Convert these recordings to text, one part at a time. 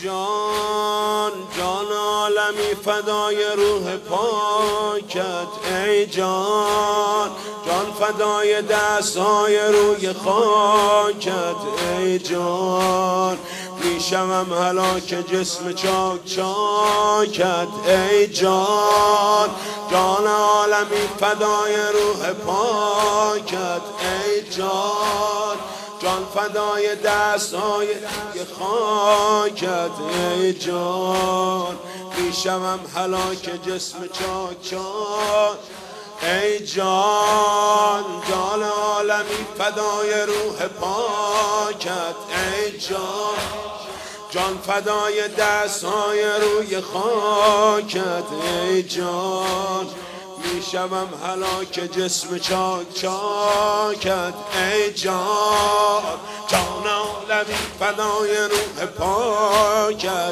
جان جان عالمی فدای روح پاکت ای جان جان فدای دستهای روی خاکت ای جان میشوم هلاک جسم چاک چاکت ای جان جان عالمی فدای روح پاکت ای جان جان فدای دستهای خاکت ای جان میشوم هلاک جسم چاک چاک ای جان جان عالمی فدای روح پاکت ای جان جان فدای دستهای روی خاکت ای جان میشوم هلاک جسم چاک چاکت ای جان جان عالمی فدای روح پاکت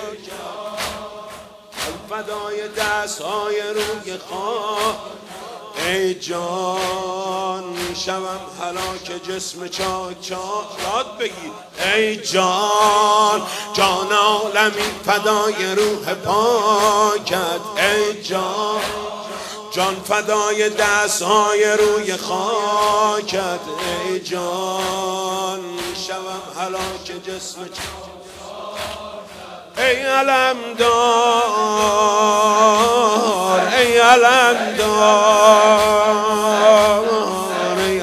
فدای دستهای روی خاک ای جان میشوم هلاک جسم چاک چاک یاد بگیر ای جان جان عالمی فدای روح پاکت ای جان جان فدای دستهای روی خاکت ای جان میشوم هلاک جسم چاک ای علمدار ای علمدار ای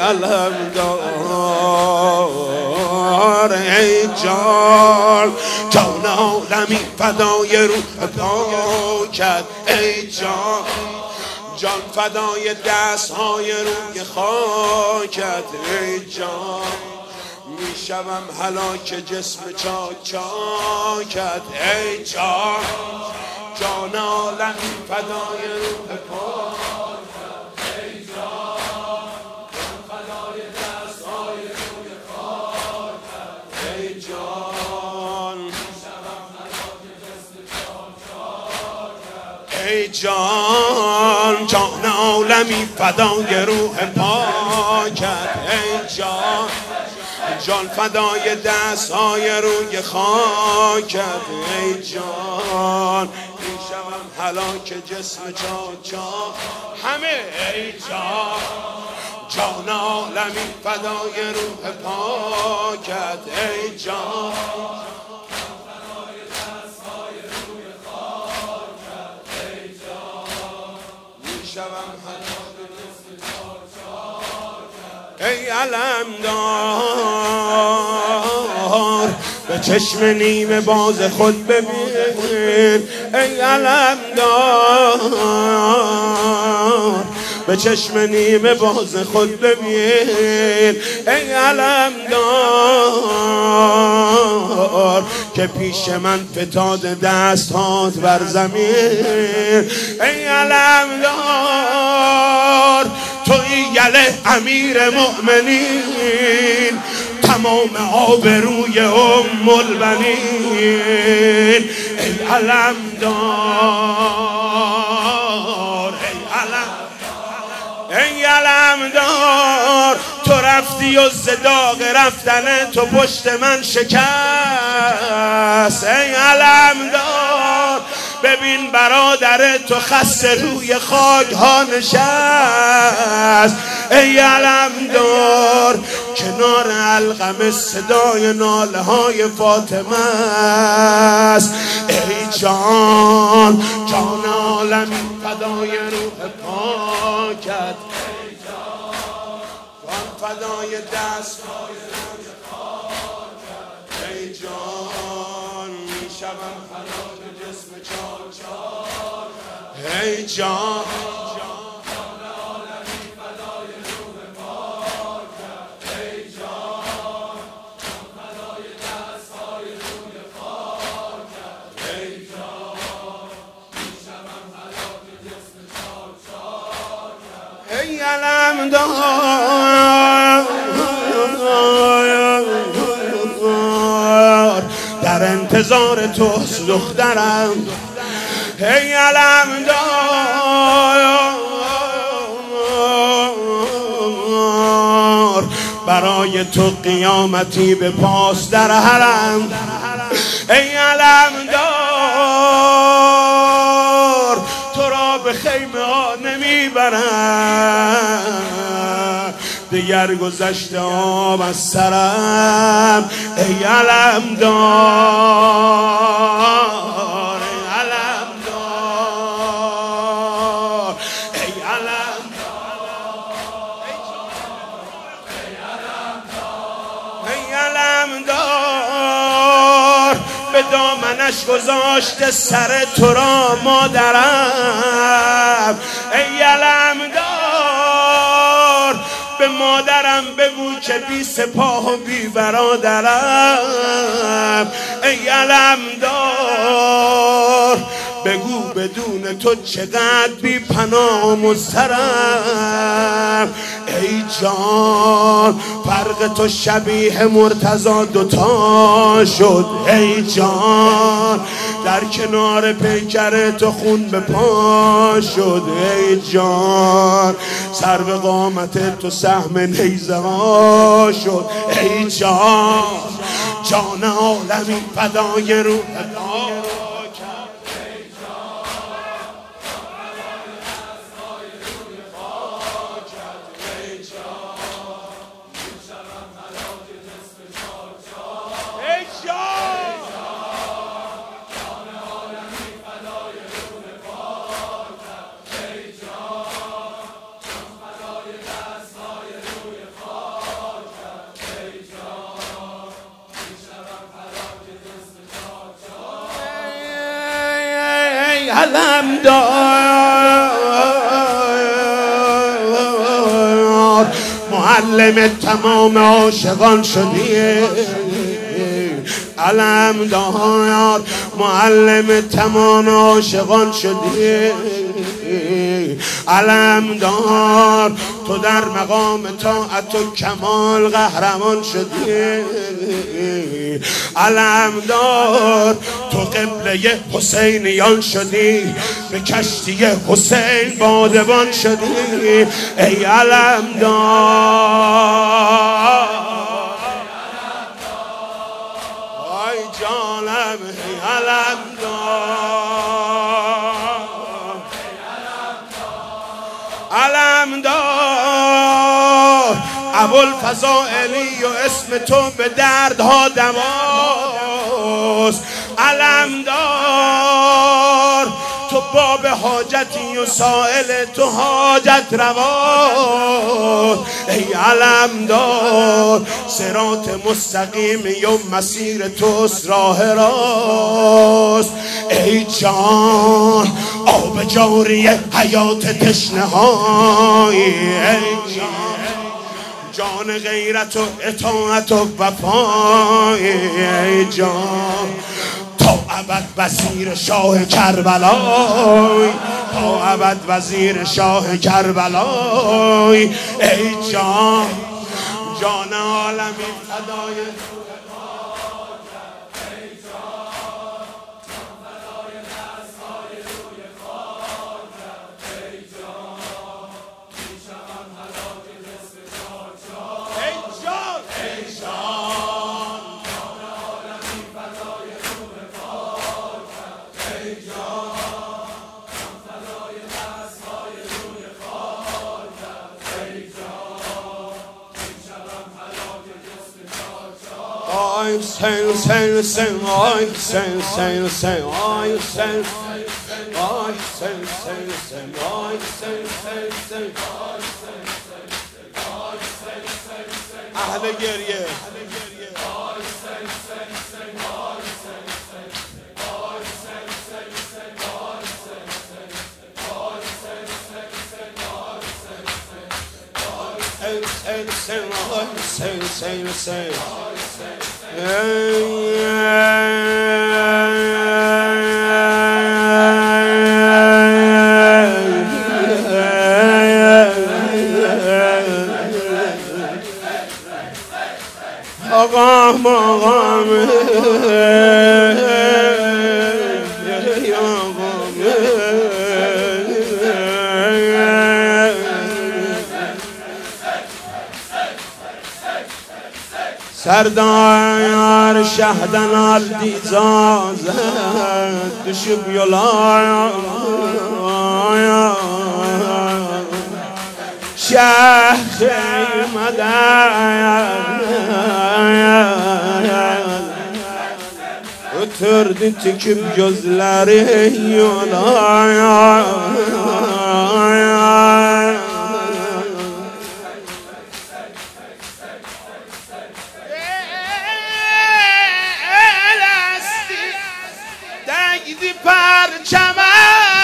علمدار ای جان جان عالمی فدای روح پاکت ای جان جان فدای دستهای روی خاکت ای جان میشوم هلاک جسم چاک چاکت ای جان جان عالمی فدای روح پاکت ای جان جان فدای دستهای روی خاکت ای جان میشوم هلاک جسم چاک چاکت ای جان جان عالمی فدای روح پاکت ای جان جان فدای دستهای روی خاکت ای جان میشوم هلاک جسم چاک چاک همه ای جان جان عالمی فدای روح پاکت ای جان فدای دستهای روی خاکت ای جان میشوم هلاک جسم چاک چاکت ای علمدار به چشم نیمه باز خود ببین ای علمدار به چشم نیمه باز خود ببین ای علمدار که پیش من فتاد دست هات بر زمین ای علمدار توی یله امیر مؤمنین تمام آبروی ام البنین ای علمدار ای علمدار تو رفتی و زداغ رفتن تو پشت من شکست ای علمدار ببین برادر تو خسته روی خاک ها نشست ای علمدار کنار علقم صدای ناله های فاطمه است ای جان جان عالمی فدای روح پاکت ای جان فدای دستهای روی خاکت ای جان میشوم هلاک جسم چاک چاکت ای جان ای علمدار در انتظار توست دخترم ای علمدار برای تو قیامتی به پاس در حرم ای علمدار تو را به خیمه ها نمیبرم، دیگر گذشته آب از سرم ای علمدار، ای علمدار، ای علمدار، ای علمدار به دامنش گذاشته سر تو را مادرم، ای علمدار به مادرم بگو که بی سپاه و بی برادرم، ای علمدار بگو بدون تو چقدر بی پناه و مضطرم، ای جان فرق تو شبیه مرتضی دوتا شد، ای جان در کنار پیکر تو خون به پا شد، ای جان سر به قامت تو سهم نیزه ها شد، ای جان جان عالمی فدای روح علمدار معلم تمام عاشقان شدی، علمدار معلم تمام عاشقان شدی، علمدار تو در مقام طاعت و کمال قهرمان شدی، علمدار تو قبله حسینیان شدی، به کشتی حسین بادبان شدی، ای علمدار ای جانم ای علمدار، علمدار ابوالفضائلی و اسم تو به دردها دواست، علمدار تو باب حاجتی و سائل تو حاجت رواست، ای علمدار صراط مستقیمی و مسیر توست راه راست، ای جان آب جاری حیات تشنه های، ای جان غیرت و اطاعت و وفای، ای جان تا ابد وزیر شاه کربلای، تا ابد وزیر شاه کربلای، ای جان جان عالمی فدای اهل گریه آقام سردار شهدن الدیزازه düşüp yola şehrimeden ötürdü tüküp gözleri yola Değdi parçama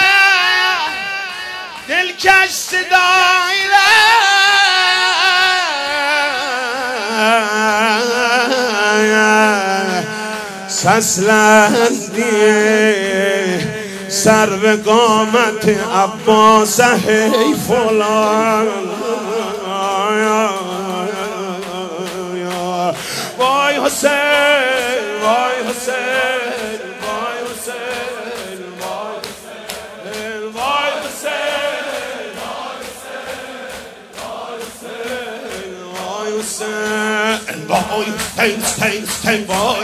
dilkeş sedayla seslendi serve kâmeti Abbas'a heyf olan vay Hüseyin vay Hüseyin vay Hüseyin vay Hüseyin vay Hüseyin vay Hüseyin vay Hüseyin vay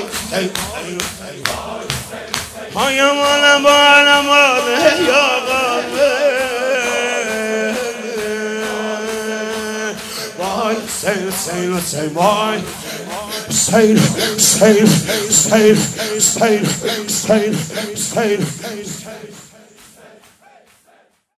hay aman aman aman ya vay Hüseyin Hüseyin Hüseyin vay Hüseyin Hüseyin Hüseyin Hüseyin Hüseyin Hüseyin